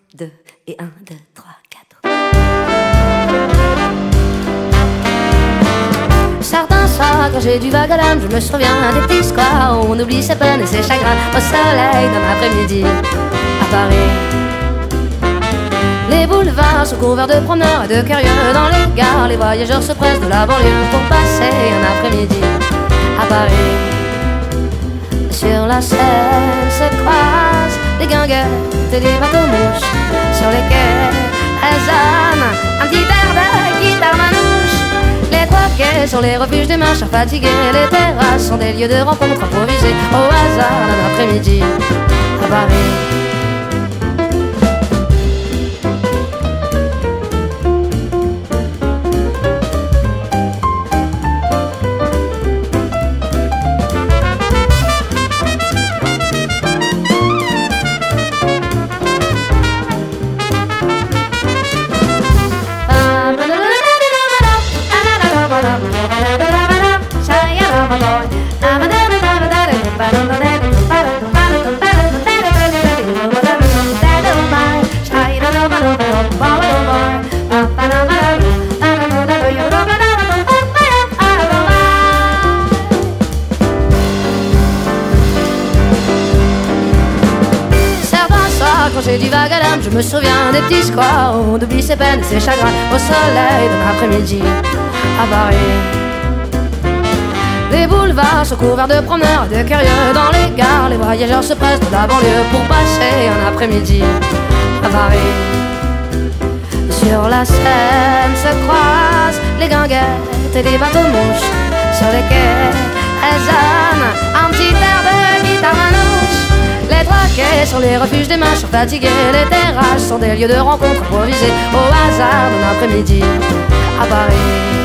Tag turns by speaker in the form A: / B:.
A: 2 et 1, 2, 3, 4. Certains soirs, quand j'ai du vague à l'âme, je me souviens des petits squares où on oublie ses peines et ses chagrins au soleil d'un après-midi à Paris. Les boulevards sont couverts de promeneurs et de curieux. Dans les gares, les voyageurs se pressent de la banlieue pour passer un après-midi à Paris. Sur la Seine se croisent les guinguettes et les bateaux-mouches. Sur les quais, elles sonnent un petit air de guitare manouche. Les trois quais sont les refuges des marcheurs fatigués. Les terrasses sont des lieux de rencontre improvisés au hasard d'un après-midi à Paris. Quand j'ai du vague à l'âme, je me souviens des petits squares où on oublie ses peines et ses chagrins au soleil d'un après-midi à Paris. Les boulevards sont couverts de promeneurs et de curieux. Dans les gares, les voyageurs se pressent de la banlieue pour passer un après-midi à Paris. Sur la Seine se croisent les guinguettes et les bateaux-mouches. Sur les quais, elles sonnent un petit air de guitare manouche. Les trois quais sont les refuges des marcheurs fatigués. Les terrasses sont des lieux de rencontre improvisés au hasard d'un après-midi à Paris.